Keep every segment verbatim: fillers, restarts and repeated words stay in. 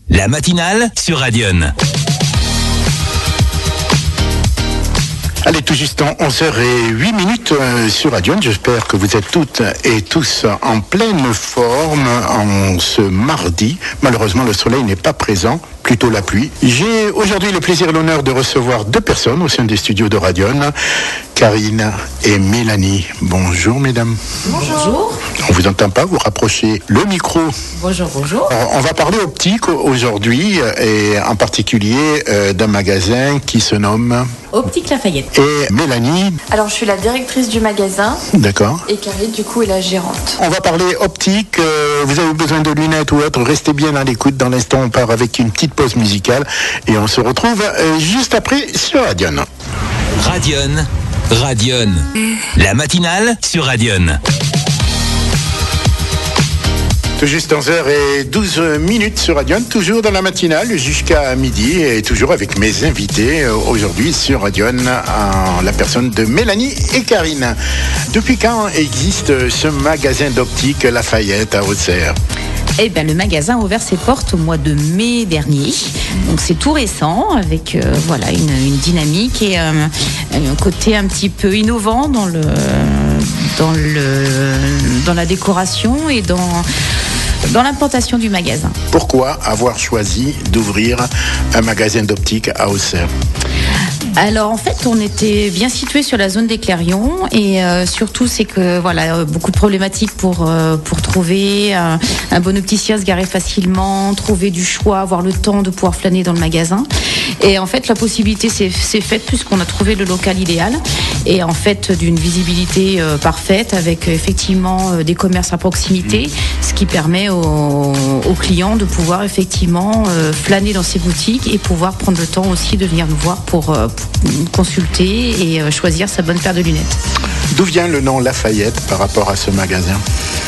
La matinale sur Radion. Allez, tout juste en onze heures huit minutes euh, sur Radion. J'espère que vous êtes toutes et tous en pleine forme en ce mardi. Malheureusement, le soleil n'est pas présent, plutôt la pluie. J'ai aujourd'hui le plaisir et l'honneur de recevoir deux personnes au sein des studios de Radion, Karine et Mélanie. Bonjour, mesdames. Bonjour. On vous entend pas, vous rapprochez le micro. Bonjour, bonjour. Alors, on va parler optique aujourd'hui et en particulier euh, d'un magasin qui se nomme Optique Lafayette. Et Mélanie. Alors, je suis la directrice du magasin. D'accord. Et Karine, du coup, est la gérante. On va parler optique. Euh, vous avez besoin de lunettes ou autre, restez bien à l'écoute. Dans l'instant, on part avec une petite pause musicale et on se retrouve euh, juste après sur Radion. Radion. Radion. La matinale sur Radion. Tout juste onze heures douze minutes sur Radion, toujours dans la matinale jusqu'à midi et toujours avec mes invités aujourd'hui sur Radion, en la personne de Mélanie et Karine. Depuis quand existe ce magasin d'optique Lafayette à Auxerre ? Eh bien, le magasin a ouvert ses portes au mois de mai dernier. Donc, c'est tout récent, avec euh, voilà, une, une dynamique et euh, un côté un petit peu innovant dans, le, dans, le, dans la décoration et dans, dans l'implantation du magasin. Pourquoi avoir choisi d'ouvrir un magasin d'optique à Auxerre ? Alors en fait, on était bien situé sur la zone des Clairions et euh, surtout c'est que voilà, beaucoup de problématiques pour euh, pour trouver un, un bon opticien, se garer facilement, trouver du choix, avoir le temps de pouvoir flâner dans le magasin. Et en fait, la possibilité s'est, s'est faite puisqu'on a trouvé le local idéal et en fait d'une visibilité euh, parfaite avec effectivement euh, des commerces à proximité, ce qui permet aux, aux clients de pouvoir effectivement euh, flâner dans ces boutiques et pouvoir prendre le temps aussi de venir nous voir pour, euh, pour consulter et euh, choisir sa bonne paire de lunettes. D'où vient le nom Lafayette par rapport à ce magasin ?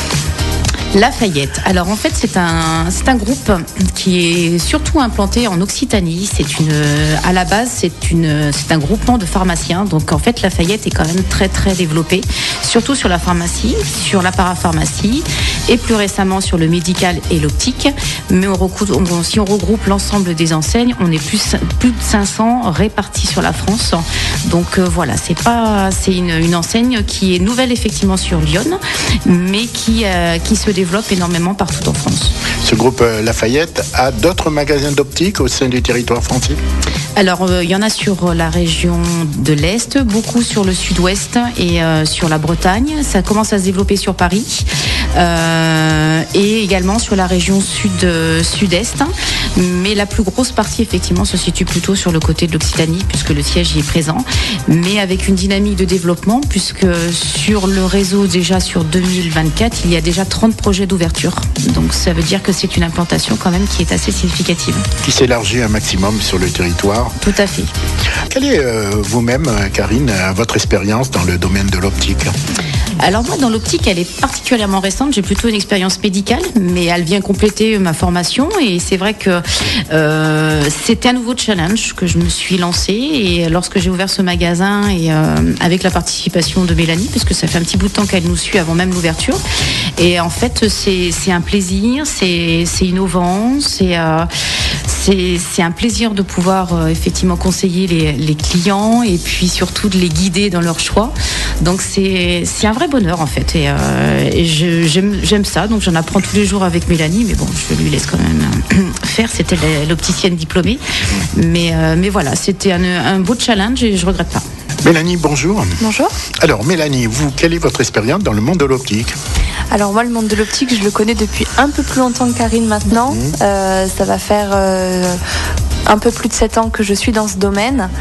Lafayette. Alors en fait c'est un c'est un groupe qui est surtout implanté en Occitanie. C'est une à la base c'est une c'est un groupement de pharmaciens. Donc en fait Lafayette est quand même très très développé, surtout sur la pharmacie, sur la parapharmacie et plus récemment sur le médical et l'optique. Mais on recoupe, on, si on regroupe l'ensemble des enseignes, on est plus plus de cinq cents répartis sur la France. Donc euh, voilà, c'est pas c'est une, une enseigne qui est nouvelle effectivement sur Lyon, mais qui euh, qui se développe énormément partout en France. Ce groupe Lafayette a d'autres magasins d'optique au sein du territoire français ? Alors, il euh, y en a sur la région de l'Est, beaucoup sur le Sud-Ouest et euh, sur la Bretagne. Ça commence à se développer sur Paris euh, et également sur la région sud, euh, sud-est. Mais la plus grosse partie, effectivement, se situe plutôt sur le côté de l'Occitanie puisque le siège y est présent. Mais avec une dynamique de développement puisque sur le réseau, déjà sur deux mille vingt-quatre, il y a déjà trente projets d'ouverture. Donc, ça veut dire que c'est une implantation quand même qui est assez significative. Qui s'élargit un maximum sur le territoire. Tout à fait. Quelle est euh, vous-même, Karine, votre expérience dans le domaine de l'optique ? Alors moi, dans l'optique, elle est particulièrement récente. J'ai plutôt une expérience médicale, mais elle vient compléter ma formation. Et c'est vrai que euh, c'était un nouveau challenge que je me suis lancée. Et lorsque j'ai ouvert ce magasin, et euh, avec la participation de Mélanie, parce que ça fait un petit bout de temps qu'elle nous suit avant même l'ouverture. Et en fait, c'est, c'est un plaisir, c'est, c'est innovant, c'est... Euh, C'est, c'est un plaisir de pouvoir euh, effectivement conseiller les, les clients et puis surtout de les guider dans leur choix. Donc c'est, c'est un vrai bonheur en fait et, euh, et je, j'aime, j'aime ça. Donc j'en apprends tous les jours avec Mélanie, mais bon, je lui laisse quand même faire. C'était l'opticienne diplômée, mais, euh, mais voilà, c'était un, un beau challenge et je regrette pas. Mélanie, bonjour. Bonjour. Alors Mélanie, vous, quelle est votre expérience dans le monde de l'optique ? Alors moi, le monde de l'optique, je le connais depuis un peu plus longtemps que Karine maintenant. Mmh. Euh, ça va faire euh, un peu plus de sept ans que je suis dans ce domaine.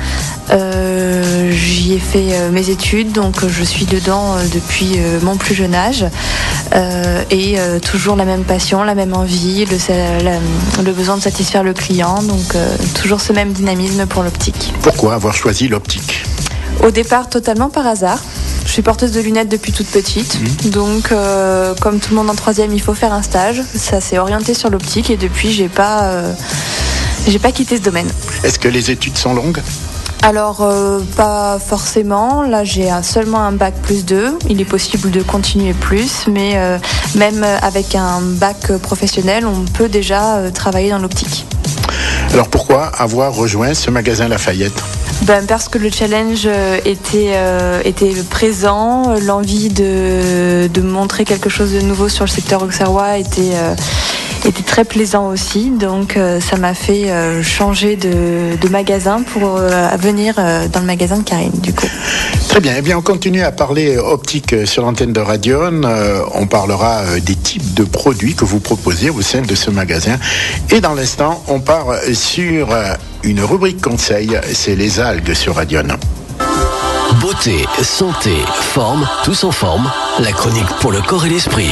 Euh, j'y ai fait euh, mes études, donc euh, je suis dedans euh, depuis euh, mon plus jeune âge. Euh, et euh, toujours la même passion, la même envie, le, la, le besoin de satisfaire le client. Donc euh, toujours ce même dynamisme pour l'optique. Pourquoi avoir choisi l'optique ? Au départ, totalement par hasard. Je suis porteuse de lunettes depuis toute petite. Mmh. Donc, euh, comme tout le monde en troisième, il faut faire un stage. Ça s'est orienté sur l'optique et depuis, j'ai pas, euh, j'ai pas quitté ce domaine. Est-ce que les études sont longues ? Alors, euh, pas forcément. Là, j'ai un, seulement un bac plus deux. Il est possible de continuer plus, mais euh, même avec un bac professionnel, on peut déjà euh, travailler dans l'optique. Alors pourquoi avoir rejoint ce magasin Lafayette ? Ben, parce que le challenge était, euh, était présent, l'envie de, de montrer quelque chose de nouveau sur le secteur auxerrois était, euh, était très plaisant aussi. Donc euh, ça m'a fait euh, changer de, de magasin pour euh, venir euh, dans le magasin de Karine, du coup. Très bien, eh bien on continue à parler optique sur l'antenne de Radion. Euh, on parlera euh, des types de produits que vous proposez au sein de ce magasin. Et dans l'instant, on part sur euh, une rubrique conseil, c'est les algues sur Radion. Beauté, santé, forme, tous en forme. La chronique pour le corps et l'esprit.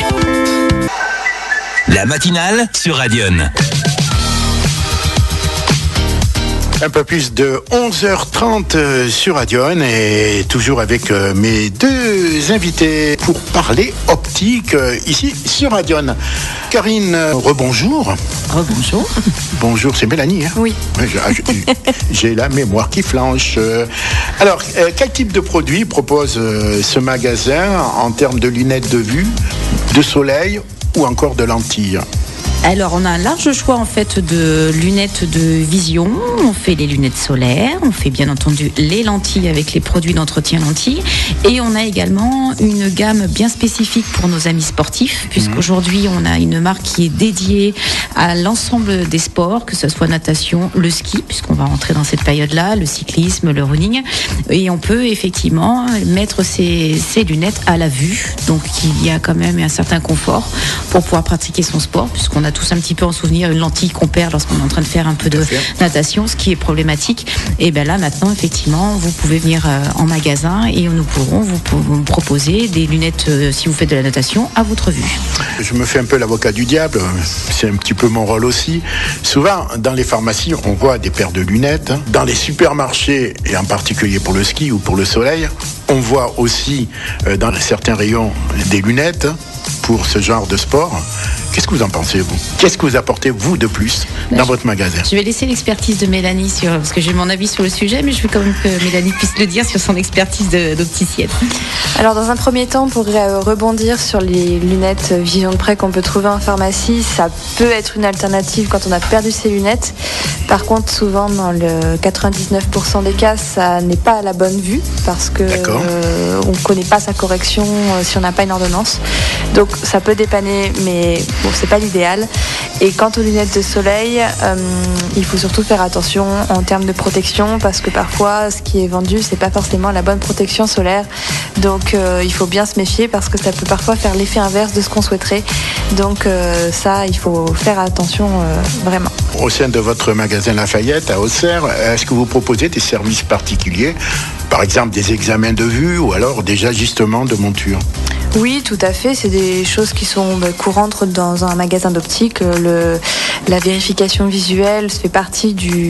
La matinale sur Radion. Un peu plus de onze heures trente sur Radion et toujours avec mes deux invités pour parler optique ici sur Radion. Karine, rebonjour. Rebonjour. Bonjour, c'est Mélanie. Hein? Oui. J'ai la mémoire qui flanche. Alors, quel type de produit propose ce magasin en termes de lunettes de vue, de soleil ou encore de lentilles ? Alors, on a un large choix en fait de lunettes de vision. On fait les lunettes solaires, on fait bien entendu les lentilles avec les produits d'entretien lentilles, et on a également une gamme bien spécifique pour nos amis sportifs, puisqu'aujourd'hui on a une marque qui est dédiée à l'ensemble des sports, que ce soit natation, le ski, puisqu'on va rentrer dans cette période-là, le cyclisme, le running, et on peut effectivement mettre ces, ces lunettes à la vue, donc il y a quand même un certain confort pour pouvoir pratiquer son sport, puisqu'on a tous un petit peu en souvenir une lentille qu'on perd lorsqu'on est en train de faire un peu de natation, ce qui est problématique. Et bien là maintenant effectivement vous pouvez venir euh, en magasin et nous pourrons vous, vous proposer des lunettes euh, si vous faites de la natation à votre vue. Je me fais un peu l'avocat du diable, c'est un petit peu mon rôle aussi. Souvent dans les pharmacies on voit des paires de lunettes, dans les supermarchés et en particulier pour le ski ou pour le soleil, on voit aussi euh, dans certains rayons des lunettes pour ce genre de sport. Qu'est-ce que vous en pensez, vous ? Qu'est-ce que vous apportez, vous, de plus dans je, votre magasin ? Je vais laisser l'expertise de Mélanie, sur, parce que j'ai mon avis sur le sujet, mais je veux quand même que Mélanie puisse le dire sur son expertise de, d'opticienne. Alors, dans un premier temps, pour euh, rebondir sur les lunettes vision de près qu'on peut trouver en pharmacie, ça peut être une alternative quand on a perdu ses lunettes. Par contre, souvent, dans le quatre-vingt-dix-neuf pour cent des cas, ça n'est pas à la bonne vue, parce que euh, on ne connaît pas sa correction euh, si on n'a pas une ordonnance. Donc, ça peut dépanner, mais bon, c'est pas l'idéal. Et quant aux lunettes de soleil, euh, il faut surtout faire attention en termes de protection, parce que parfois, ce qui est vendu, c'est pas forcément la bonne protection solaire. Donc, euh, il faut bien se méfier, parce que ça peut parfois faire l'effet inverse de ce qu'on souhaiterait. Donc, euh, ça, il faut faire attention euh, vraiment. Au sein de votre magasin Lafayette à Auxerre, est-ce que vous proposez des services particuliers, par exemple des examens de vue ou alors des ajustements de monture ? Oui, tout à fait. C'est des choses qui sont bah, courantes dans un magasin d'optique. Le, la vérification visuelle fait partie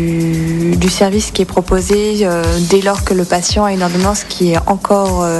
du, du service qui est proposé euh, dès lors que le patient a une ordonnance qui est encore euh,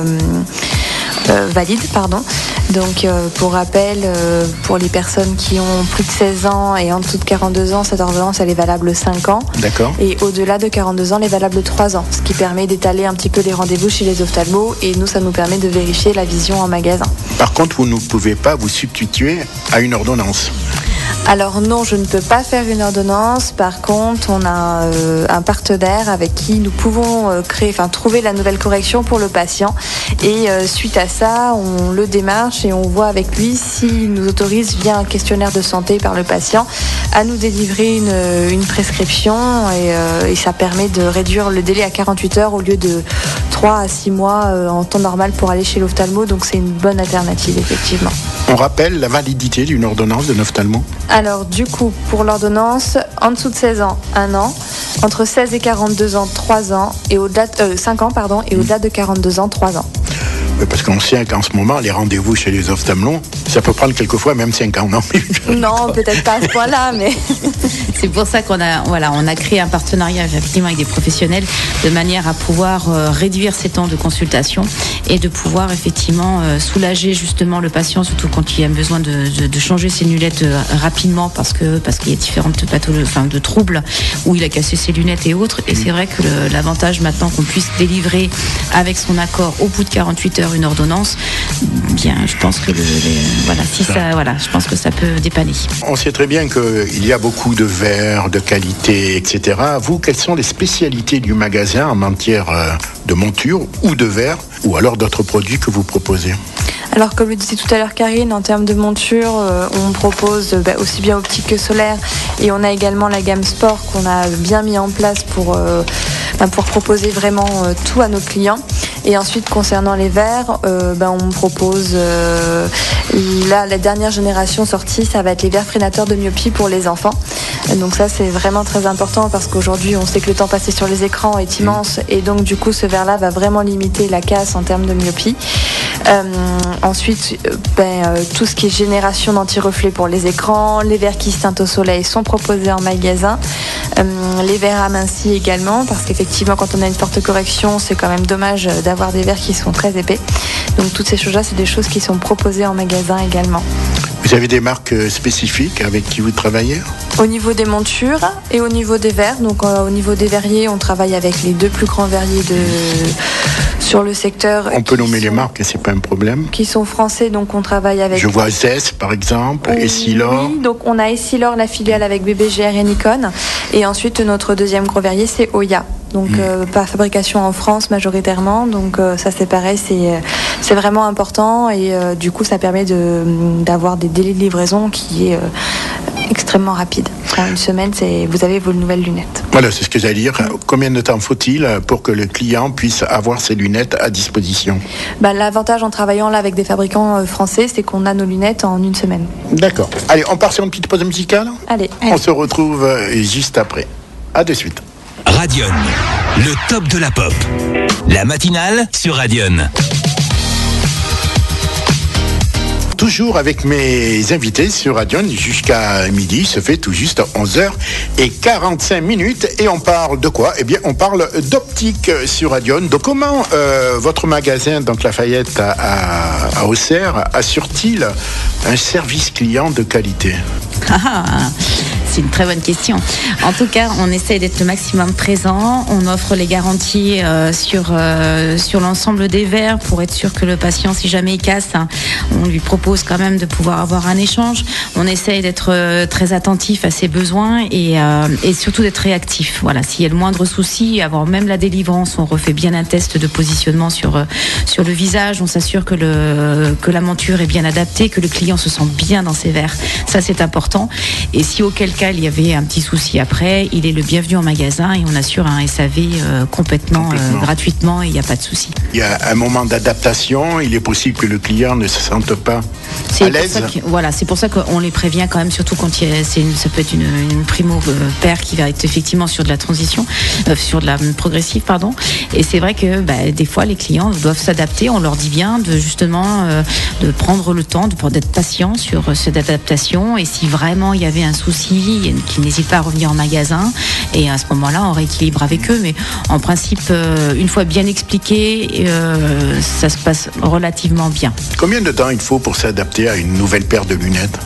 euh, valide, pardon. Donc, euh, pour rappel, euh, pour les personnes qui ont plus de seize ans et en dessous de quarante-deux ans, cette ordonnance, elle est valable cinq ans. D'accord. Et au-delà de quarante-deux ans, elle est valable trois ans. Ce qui permet d'étaler un petit peu les rendez-vous chez les ophtalmos. Et nous, ça nous permet de vérifier la vision en magasin. Par contre, vous ne pouvez pas vous substituer à une ordonnance. Alors non, je ne peux pas faire une ordonnance. Par contre, on a euh, un partenaire avec qui nous pouvons euh, créer, enfin trouver la nouvelle correction pour le patient. Et euh, suite à ça, on le démarche et on voit avec lui s'il nous autorise via un questionnaire de santé par le patient à nous délivrer une, une prescription. Et, euh, et ça permet de réduire le délai à quarante-huit heures au lieu de trois à six mois euh, en temps normal pour aller chez l'ophtalmo. Donc c'est une bonne alternative, effectivement. On rappelle la validité d'une ordonnance d'un ophtalmo ? Alors du coup, pour l'ordonnance, en dessous de seize ans, un an, entre seize et quarante-deux ans, trois ans, et au-delà de, euh, cinq ans, pardon, et au-delà de quarante-deux ans, trois ans. Parce qu'on sait qu'en ce moment, les rendez-vous chez les ophtalmos, Ça peut prendre quelquefois même cinq ans, non? Non, peut-être pas à ce point-là, mais... C'est pour ça qu'on a, voilà, on a créé un partenariat effectivement avec des professionnels de manière à pouvoir euh, réduire ces temps de consultation et de pouvoir effectivement euh, soulager justement le patient, surtout quand il a besoin de, de, de changer ses lunettes euh, rapidement parce que parce qu'il y a différentes pathologies, enfin de troubles où il a cassé ses lunettes et autres. Et c'est vrai que le, l'avantage maintenant qu'on puisse délivrer avec son accord au bout de quarante-huit heures une ordonnance, bien, je pense que le, les, voilà, si ça. ça, voilà, je pense que ça peut dépanner. On sait très bien qu'il y a beaucoup de verres, de qualité, et cetera. Vous, quelles sont les spécialités du magasin en matière de monture ou de verres, ou alors d'autres produits que vous proposez? Alors, comme le disait tout à l'heure Karine, en termes de monture, euh, on propose bah, aussi bien optique que solaire, et on a également la gamme sport qu'on a bien mis en place pour, euh, bah, pour proposer vraiment euh, tout à nos clients. Et ensuite, concernant les verres, euh, bah, on propose euh, là la dernière génération sortie, ça va être les verres freinateurs de myopie pour les enfants. Donc ça, c'est vraiment très important parce qu'aujourd'hui, on sait que le temps passé sur les écrans est immense, et donc du coup, ce verre-là va vraiment limiter la casse en termes de myopie. Euh, ensuite, ben, euh, tout ce qui est génération d'anti-reflets pour les écrans, les verres qui se teintent au soleil sont proposés en magasin, euh, les verres amincis également, parce qu'effectivement, quand on a une forte correction, c'est quand même dommage d'avoir des verres qui sont très épais. Donc toutes ces choses-là, c'est des choses qui sont proposées en magasin également. Vous avez des marques spécifiques avec qui vous travaillez? Au niveau des montures et au niveau des verres, donc euh, au niveau des verriers, on travaille avec les deux plus grands verriers de sur le secteur. On peut nommer sont, les marques, c'est pas un problème. Qui sont français, donc on travaille avec. Je vois Zess par exemple, oui, Essilor. Oui, donc on a Essilor, la filiale avec B B G R et Nikon, et ensuite notre deuxième gros verrier c'est Oya. Donc mmh. euh, pas fabrication en France majoritairement, donc euh, ça c'est pareil, c'est c'est vraiment important, et euh, du coup ça permet de d'avoir des délais de livraison qui est euh, extrêmement rapide. En une semaine, c'est vous avez vos nouvelles lunettes. Voilà, c'est ce que j'allais dire. Combien de temps faut-il pour que le client puisse avoir ses lunettes à disposition? Bah, l'avantage en travaillant là avec des fabricants français, c'est qu'on a nos lunettes en une semaine. D'accord. Allez, on part sur une petite pause musicale. Allez. On allez. se retrouve juste après. À de suite. Radion, le top de la pop. La matinale sur Radion. Toujours avec mes invités sur Radion jusqu'à midi, se fait tout juste onze heures quarante-cinq minutes, et on parle de quoi? Eh bien, on parle d'optique sur Radion. Donc, comment euh, votre magasin, donc Lafayette à, à, à Auxerre, assure-t-il un service client de qualité? Ah, c'est une très bonne question. En tout cas, on essaie d'être le maximum présent. On offre les garanties euh, sur, euh, sur l'ensemble des verres pour être sûr que le patient, si jamais il casse, hein, on lui propose quand même de pouvoir avoir un échange. On essaie d'être euh, très attentif à ses besoins et, euh, et surtout d'être réactif. Voilà, s'il y a le moindre souci, avant même la délivrance, on refait bien un test de positionnement sur, euh, sur le visage. On s'assure que, le, que la monture est bien adaptée, que le client se sent bien dans ses verres. Ça, c'est important. Et si auquel cas il y avait un petit souci après, il est le bienvenu en magasin et on assure un S A V euh, complètement, complètement. Euh, gratuitement, et il n'y a pas de souci. Il y a un moment d'adaptation, il est possible que le client ne se sente pas c'est à l'aise. Que, voilà, c'est pour ça qu'on les prévient quand même, surtout quand il y a, c'est une, ça peut être une, une primo euh, paire qui va être effectivement sur de la transition, euh, sur de la progressive, pardon. Et c'est vrai que bah, des fois les clients doivent s'adapter. On leur dit bien de justement euh, de prendre le temps, de, d'être patient sur euh, cette adaptation. Et si vraiment il y avait un souci, qu'ils n'hésitent pas à revenir en magasin, et à ce moment-là on rééquilibre avec eux. Mais en principe, euh, une fois bien expliqué, euh, ça se passe relativement bien. Combien de temps il faut pour s'adapter à une nouvelle paire de lunettes?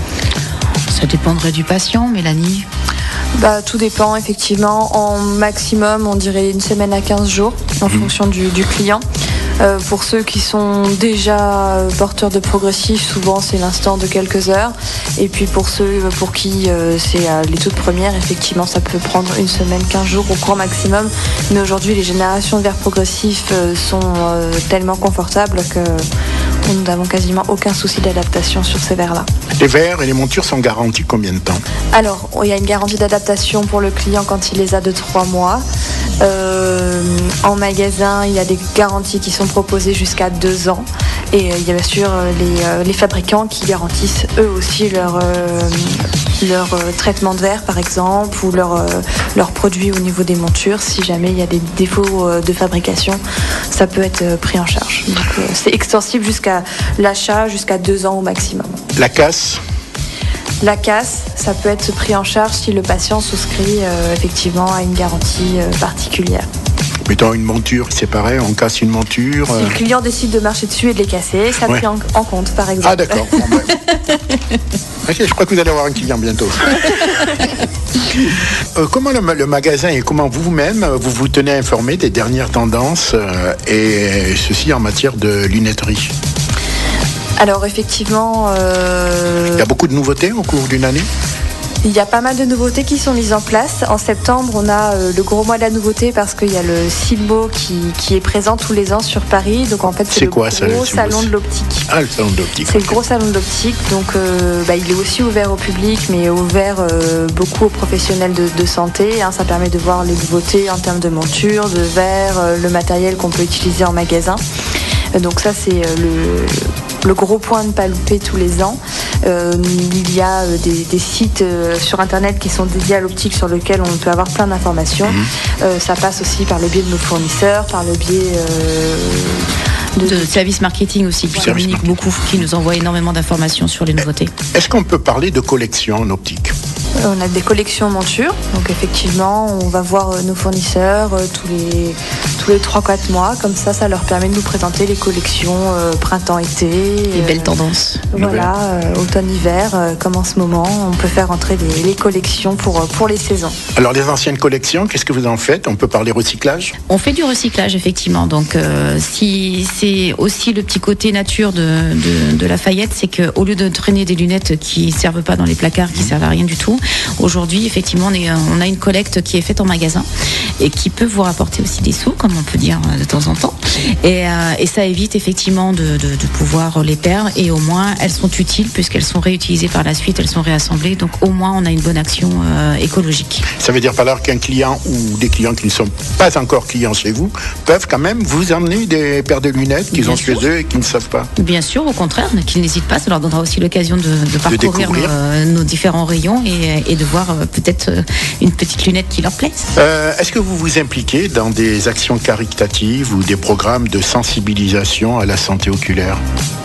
Ça dépendrait du patient, Mélanie. Bah, tout dépend, effectivement. En maximum, on dirait une semaine à quinze jours, en mmh. fonction du, du client. Euh, pour ceux qui sont déjà porteurs de progressif, souvent c'est l'instant de quelques heures. Et puis pour ceux pour qui euh, c'est euh, les toutes premières, effectivement ça peut prendre une semaine, quinze jours au grand maximum. Mais aujourd'hui les générations de verres progressifs euh, sont euh, tellement confortables que nous n'avons quasiment aucun souci d'adaptation sur ces verres-là. Les verres et les montures sont garantis combien de temps? Alors, il y a une garantie d'adaptation pour le client quand il les a de trois mois. Euh, en magasin, il y a des garanties qui sont proposées jusqu'à deux ans. Et euh, il y a bien sûr les, euh, les fabricants qui garantissent eux aussi leur, euh, leur euh, traitement de verre par exemple, ou leurs euh, leur produits au niveau des montures. Si jamais il y a des défauts euh, de fabrication, ça peut être euh, pris en charge. Donc euh, c'est extensible jusqu'à l'achat, jusqu'à deux ans au maximum. La casse? La casse, ça peut être pris en charge si le patient souscrit euh, effectivement à une garantie euh, particulière. Mettons une monture, c'est pareil, on casse une monture. Si euh... le client décide de marcher dessus et de les casser, ça ouais. pris en, en compte par exemple. Ah d'accord. Bon, ben... ok, je crois que vous allez avoir un client bientôt. euh, comment le, le magasin et comment vous-même vous vous tenez informé des dernières tendances euh, et ceci en matière de lunetterie? Alors effectivement... Euh... Il y a beaucoup de nouveautés au cours d'une année? Il y a pas mal de nouveautés qui sont mises en place. En septembre, on a euh, le gros mois de la nouveauté parce qu'il y a le SILMO qui, qui est présent tous les ans sur Paris. Donc en fait, c'est, c'est le quoi, gros ça, le salon de l'optique. Ah, le salon de l'optique. C'est okay. Le gros salon de l'optique. Donc euh, bah, il est aussi ouvert au public, mais ouvert euh, beaucoup aux professionnels de, de santé. Hein. Ça permet de voir les nouveautés en termes de monture, de verre, euh, le matériel qu'on peut utiliser en magasin. Euh, donc ça, c'est euh, le... le gros point de ne pas louper tous les ans. Euh, il y a euh, des, des sites euh, sur internet qui sont dédiés à l'optique sur lesquels on peut avoir plein d'informations. Mmh. Euh, ça passe aussi par le biais de nos fournisseurs, par le biais euh, de, de service marketing aussi, qui communique beaucoup, qui nous envoie énormément d'informations sur les nouveautés. Est-ce qu'on peut parler de collection en optique ? On a des collections montures, donc effectivement on va voir nos fournisseurs euh, tous les tous les trois quatre mois, comme ça ça leur permet de nous présenter les collections euh, printemps-été. Les euh, belles tendances. Voilà, euh, automne-hiver, euh, comme en ce moment, on peut faire entrer les, les collections pour, pour les saisons. Alors les anciennes collections, qu'est-ce que vous en faites ? On peut parler recyclage ? On fait du recyclage effectivement, donc euh, si c'est aussi le petit côté nature de, de, de Lafayette, c'est qu'au lieu de traîner des lunettes qui ne servent pas dans les placards, qui ne servent à rien du tout, aujourd'hui, effectivement, on, est, on a une collecte qui est faite en magasin et qui peut vous rapporter aussi des sous, comme on peut dire de temps en temps. Et, euh, et ça évite effectivement de, de, de pouvoir les perdre. Et au moins, elles sont utiles puisqu'elles sont réutilisées par la suite, elles sont réassemblées. Donc au moins, on a une bonne action euh, écologique. Ça veut dire par là qu'un client ou des clients qui ne sont pas encore clients chez vous peuvent quand même vous emmener des paires de lunettes qu'ils Bien ont sûr. Chez eux et qu'ils ne savent pas. Bien sûr, au contraire, qu'ils n'hésitent pas. Ça leur donnera aussi l'occasion de, de parcourir de nos, euh, nos différents rayons et, et de voir euh, peut-être euh, une petite lunette qui leur plaise. Euh, est-ce que vous vous impliquez dans des actions caritatives ou des programmes de sensibilisation à la santé oculaire ?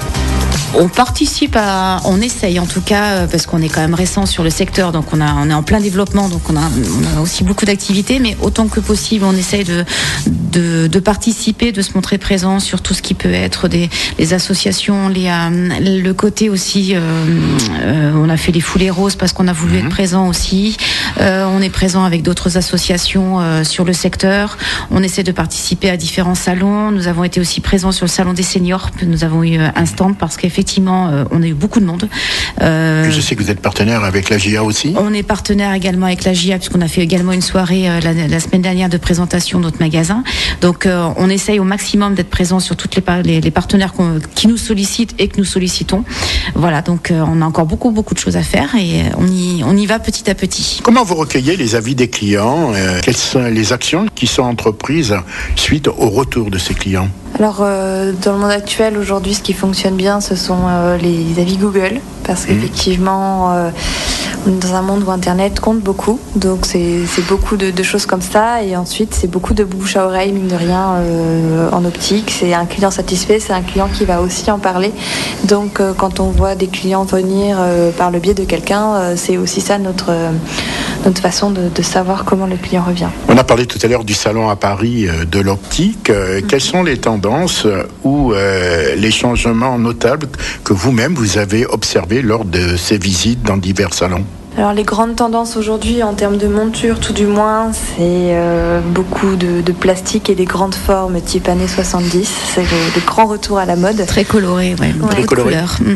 On participe à, on essaye en tout cas, parce qu'on est quand même récent sur le secteur, donc on, a, on est en plein développement, donc on a, on a aussi beaucoup d'activités, mais autant que possible, on essaye de, de, de participer, de se montrer présent sur tout ce qui peut être des les associations, les, euh, le côté aussi, euh, euh, on a fait les foulées roses parce qu'on a voulu mmh. être présent aussi, euh, on est présent avec d'autres associations euh, sur le secteur, on essaie de participer à différents salons, nous avons été aussi présents sur le salon des seniors, nous avons eu un stand parce qu'effectivement Effectivement, euh, on a eu beaucoup de monde. Euh, je sais que vous êtes partenaire avec la J A aussi. On est partenaire également avec la J A puisqu'on a fait également une soirée euh, la, la semaine dernière de présentation de notre magasin. Donc, euh, on essaye au maximum d'être présent sur toutes les, les, les partenaires qui nous sollicitent et que nous sollicitons. Voilà, donc euh, on a encore beaucoup beaucoup de choses à faire et on y on y va petit à petit. Comment vous recueillez les avis des clients ? euh, Quelles sont les actions qui sont entreprises suite au retour de ces clients ? Alors, euh, dans le monde actuel, aujourd'hui, ce qui fonctionne bien, ce sont euh, les avis Google, parce qu'effectivement, euh, on est dans un monde où Internet compte beaucoup, donc c'est, c'est beaucoup de, de choses comme ça, et ensuite, c'est beaucoup de bouche à oreille, mine de rien, euh, en optique. C'est un client satisfait, c'est un client qui va aussi en parler. Donc, euh, quand on voit des clients venir euh, par le biais de quelqu'un, euh, c'est aussi ça notre, euh, notre façon de, de savoir comment le client revient. On a parlé tout à l'heure du salon à Paris euh, de l'optique. Euh, mm-hmm. Quelles sont les tendances ou euh, les changements notables que vous-même vous avez observés lors de ces visites dans divers salons ? Alors les grandes tendances aujourd'hui en termes de monture, tout du moins, c'est euh, beaucoup de, de plastique et des grandes formes type années soixante-dix. C'est le, le grand retour à la mode. Très coloré, ouais. ouais. Très coloré. Mmh.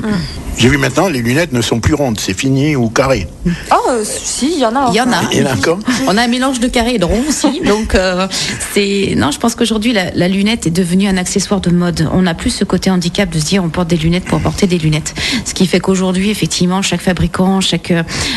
J'ai vu maintenant, les lunettes ne sont plus rondes, c'est fini ou carré. Oh, euh, si, il y en a. Il y en a. Il y en a encore. On a un mélange de carré et de rond aussi. Donc, euh, c'est. Non, je pense qu'aujourd'hui, la, la lunette est devenue un accessoire de mode. On n'a plus ce côté handicap de se dire on porte des lunettes pour porter des lunettes. Ce qui fait qu'aujourd'hui, effectivement, chaque fabricant, chaque,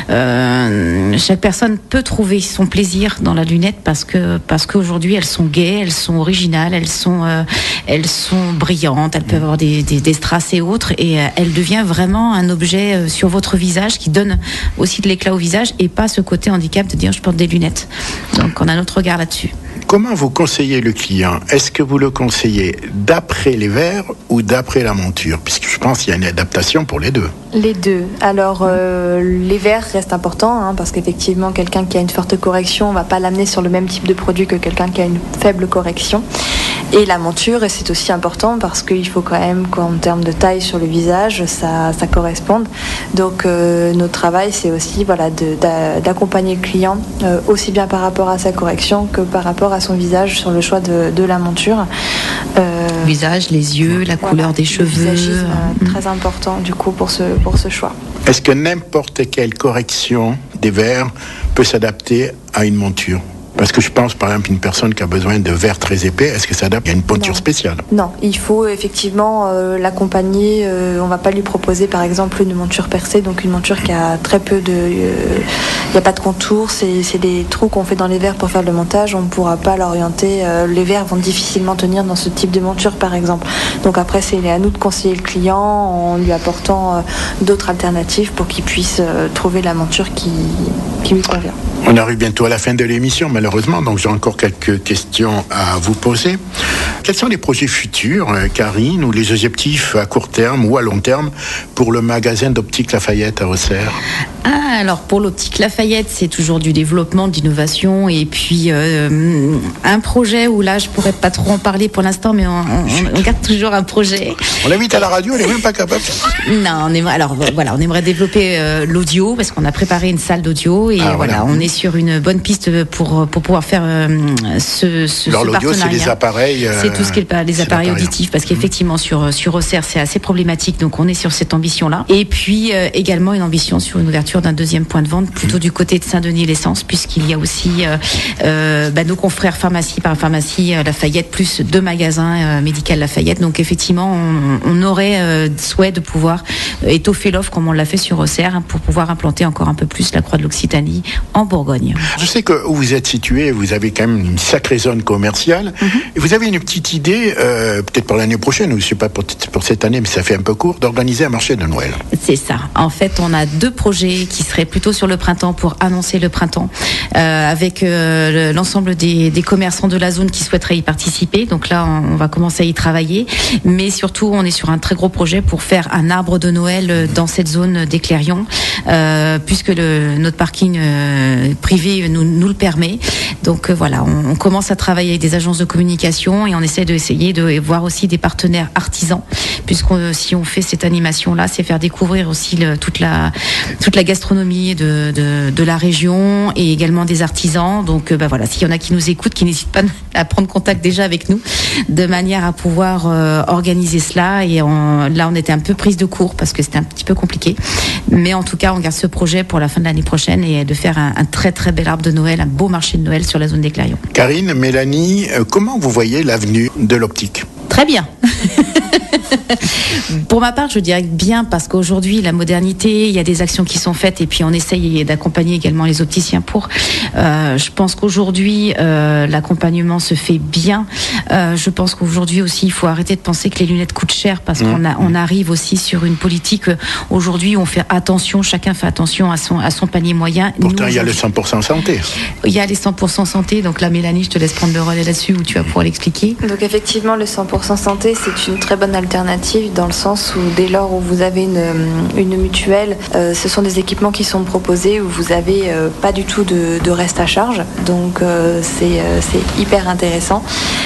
euh, chaque personne peut trouver son plaisir dans la lunette parce que, parce qu'aujourd'hui, elles sont gaies, elles sont originales, elles sont, euh, elles sont brillantes, elles peuvent avoir des, des, des strass et autres, et euh, elles deviennent vraiment un objet sur votre visage qui donne aussi de l'éclat au visage et pas ce côté handicap de dire je porte des lunettes. Donc on a notre regard là-dessus. Comment vous conseillez le client? Est-ce que vous le conseillez d'après les verres ou d'après la monture? Puisque je pense qu'il y a une adaptation pour les deux. Les deux. Alors, euh, les verres restent importants, hein, parce qu'effectivement, quelqu'un qui a une forte correction, on ne va pas l'amener sur le même type de produit que quelqu'un qui a une faible correction. Et la monture, et c'est aussi important parce qu'il faut quand même qu'en termes de taille sur le visage, ça, ça corresponde. Donc, euh, notre travail, c'est aussi voilà, de, d'a, d'accompagner le client, euh, aussi bien par rapport à sa correction que par rapport à son visage sur le choix de, de la monture. Euh, le visage, les yeux, la voilà, couleur des cheveux. Le visagisme, euh, très important du coup pour ce, pour ce choix. Est-ce que n'importe quelle correction des verres peut s'adapter à une monture? Parce que je pense, par exemple, une personne qui a besoin de verres très épais, est-ce que ça adapte à une monture non. spéciale? Non, il faut effectivement euh, l'accompagner. Euh, on ne va pas lui proposer, par exemple, une monture percée, donc une monture qui a très peu de... Il euh, n'y a pas de contour, c'est, c'est des trous qu'on fait dans les verres pour faire le montage. On ne pourra pas l'orienter. Euh, les verres vont difficilement tenir dans ce type de monture, par exemple. Donc après, c'est à nous de conseiller le client en lui apportant euh, d'autres alternatives pour qu'il puisse euh, trouver la monture qui, qui lui convient. On arrive bientôt à la fin de l'émission, malheureusement, donc j'ai encore quelques questions à vous poser. Quels sont les projets futurs, Karine, ou les objectifs à court terme ou à long terme pour le magasin d'Optique Lafayette à Auxerre? Ah, alors pour l'Optique Lafayette, c'est toujours du développement, d'innovation, et puis euh, un projet où là, je pourrais pas trop en parler pour l'instant, mais on, on, on garde toujours un projet. On l'invite à la radio, elle est même pas capable. Non, on aimerait, alors voilà, on aimerait développer euh, l'audio parce qu'on a préparé une salle d'audio et ah, voilà, voilà, on est sur une bonne piste pour pour pouvoir faire euh, ce, ce, alors, ce l'audio, partenariat. C'est les appareils. Euh, c'est tout ce qui est les appareils auditifs parce qu'effectivement sur sur Auxerre, c'est assez problématique, donc on est sur cette ambition-là. Et puis euh, également une ambition sur une ouverture d'un deuxième point de vente plutôt du côté de Saint-Denis-l'Essence, puisqu'il y a aussi euh, euh, bah, nos confrères pharmacie par pharmacie euh, Lafayette plus deux magasins euh, médicaux Lafayette. Donc effectivement, on, on aurait euh, souhait de pouvoir euh, étoffer l'offre comme on l'a fait sur Auxerre, hein, pour pouvoir implanter encore un peu plus la Croix de l'Occitanie en Bourgogne. Je sais que où vous êtes situé, vous avez quand même une sacrée zone commerciale. Mm-hmm. Et vous avez une petite idée, euh, peut-être pour l'année prochaine, ou je ne sais pas pour, pour cette année, mais ça fait un peu court, d'organiser un marché de Noël. C'est ça. En fait, on a deux projets qui seraient plutôt sur le printemps pour annoncer le printemps, euh, avec euh, l'ensemble des, des commerçants de la zone qui souhaiteraient y participer. Donc là, on, on va commencer à y travailler. Mais surtout, on est sur un très gros projet pour faire un arbre de Noël dans cette zone des Clérions, euh, puisque le, notre parking euh, privé nous, nous le permet. Donc euh, voilà, on, on commence à travailler avec des agences de communication et on essaie d'essayer de voir aussi des partenaires artisans, puisque si on fait cette animation-là, c'est faire découvrir aussi le, toute la toute la gastronomie de, de, de la région et également des artisans. Donc euh, bah voilà, s'il y en a qui nous écoutent, qui n'hésitent pas à prendre contact déjà avec nous, de manière à pouvoir euh, organiser cela. Et on, là, on était un peu prise de court parce que c'était un petit peu compliqué. Mais en tout cas, on garde ce projet pour la fin de l'année prochaine et de faire un, un très très bel arbre de Noël, un beau marché de Noël sur la zone des Clérions. Karine, Mélanie, euh, comment vous voyez l'avenue de l'optique? Très bien. Pour ma part, je dirais bien parce qu'aujourd'hui, la modernité, il y a des actions qui sont faites et puis on essaye d'accompagner également les opticiens pour. Euh, je pense qu'aujourd'hui, euh, l'accompagnement se fait bien. Euh, je pense qu'aujourd'hui aussi, il faut arrêter de penser que les lunettes coûtent cher parce mmh. qu'on a, on arrive aussi sur une politique. Aujourd'hui, on fait attention, chacun fait attention à son, à son panier moyen. Pourtant, Nous, il y a le cent pour cent santé. Il y a les cent pour cent santé. Donc là, Mélanie, je te laisse prendre le relais là-dessus où tu vas pouvoir l'expliquer. Donc effectivement, le cent pour cent santé, c'est une très bonne alternative dans le sens où dès lors où vous avez une, une mutuelle, euh, ce sont des équipements qui sont proposés où vous avez euh, pas du tout de, de reste à charge. Donc euh, c'est, euh, c'est hyper intéressant.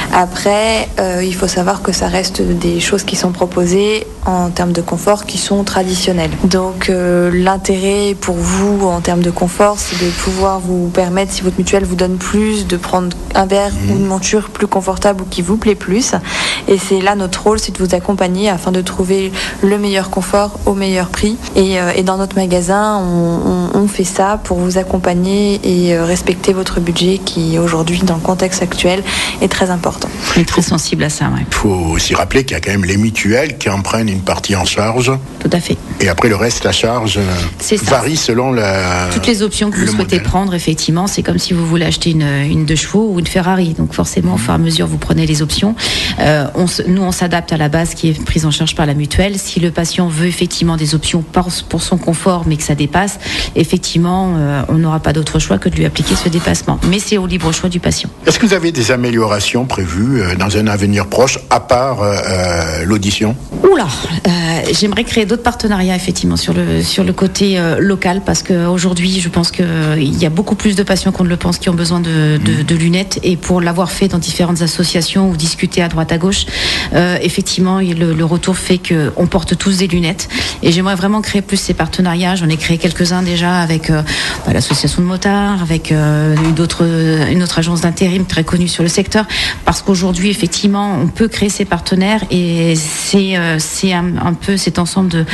Après, euh, il faut savoir que ça reste des choses qui sont proposées en termes de confort qui sont traditionnelles. Donc euh, l'intérêt pour vous en termes de confort, c'est de pouvoir vous permettre, si votre mutuelle vous donne plus, de prendre un verre mmh. ou une monture plus confortable ou qui vous plaît plus. Et c'est là notre rôle, c'est de vous accompagner afin de trouver le meilleur confort au meilleur prix. Et, euh, et dans notre magasin, on, on, on fait ça pour vous accompagner et euh, respecter votre budget qui aujourd'hui, dans le contexte actuel, est très important. On est très sensible à ça, ouais. Il faut aussi rappeler qu'il y a quand même les mutuelles qui en prennent une partie en charge. Tout à fait. Et après le reste, la charge varie selon la... Toutes les options que vous souhaitez modèle. prendre, effectivement, c'est comme si vous voulez acheter une, une deux chevaux ou une Ferrari. Donc forcément, mmh. au fur et à mesure, vous prenez les options. Euh, on, nous, on s'adapte à la base qui est prise en charge par la mutuelle. Si le patient veut effectivement des options pour son confort, mais que ça dépasse, effectivement, euh, on n'aura pas d'autre choix que de lui appliquer ce dépassement. Mais c'est au libre choix du patient. Est-ce que vous avez des améliorations prévues euh, dans un avenir proche, à part euh, l'audition ? Oula, euh, j'aimerais créer d'autres partenariats effectivement sur le sur le côté euh, local, parce qu'aujourd'hui, je pense qu'il euh, y a beaucoup plus de patients qu'on ne le pense qui ont besoin de, de, de lunettes, et pour l'avoir fait dans différentes associations ou discuter à droite à gauche, euh, effectivement, le, le retour fait qu'on porte tous des lunettes, et j'aimerais vraiment créer plus ces partenariats. J'en ai créé quelques-uns déjà avec euh, bah, l'association de motards, avec euh, une, autre, une autre agence d'intérim très connue sur le secteur, parce qu'aujourd'hui, effectivement, on peut créer ces partenaires, et c'est, euh, c'est un, un peu cet ensemble de,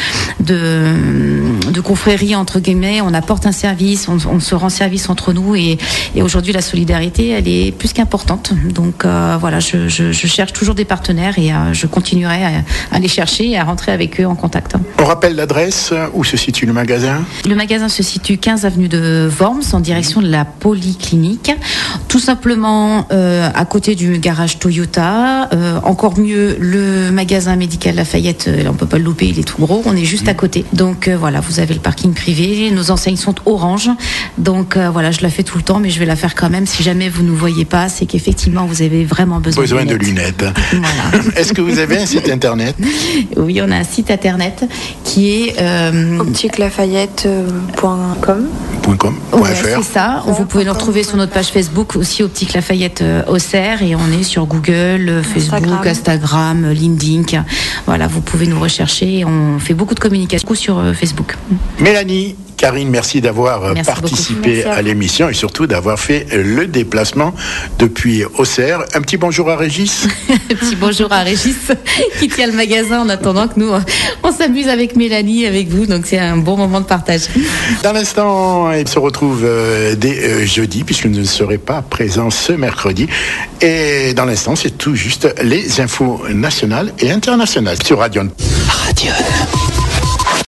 de, de confréries, entre guillemets. On apporte un service, on, on se rend service entre nous, et, et aujourd'hui, la solidarité, elle est plus qu'importante. Donc euh, voilà, je, je, je cherche toujours des partenaires, et euh, je continuerai à, à les chercher et à rentrer avec eux en contact. On rappelle l'adresse, où se situe le magasin ? Le magasin se situe quinze avenue de Worms, en direction de la Polyclinique, tout simplement euh, à côté du garage Toyota. Euh, encore mieux, le magasin médical Lafayette, euh, on peut pas le louper, il est tout gros, on est juste à côté. Donc euh, voilà, vous avez le parking privé, nos enseignes sont orange, donc euh, voilà, je la fais tout le temps, mais je vais la faire quand même. Si jamais vous ne voyez pas, c'est qu'effectivement vous avez vraiment besoin, besoin de lunettes. De lunettes. Voilà. Est-ce que vous avez un site internet ? Oui, on a un site internet qui est euh, optique lafayette point com. .com, ouais, c'est ça. Vous pouvez nous retrouver sur notre page Facebook aussi, Optique Lafayette euh, Auxerre, et on est sur Google, euh, Facebook, Instagram, Instagram LinkedIn. Voilà, vous pouvez nous rechercher. On fait beaucoup de communication sur euh, Facebook. Mélanie, Karine, merci d'avoir merci participé merci à, à l'émission, et surtout d'avoir fait le déplacement depuis Auxerre. Un petit bonjour à Régis. Un petit bonjour à Régis qui tient le magasin en attendant que nous on s'amuse avec Mélanie, avec vous. Donc c'est un bon moment de partage. Dans l'instant, il se retrouve euh, dès euh, jeudi, puisque je ne serai pas présent ce mercredi. Et dans l'instant, c'est tout juste les infos nationales et internationales sur Radion. Radion.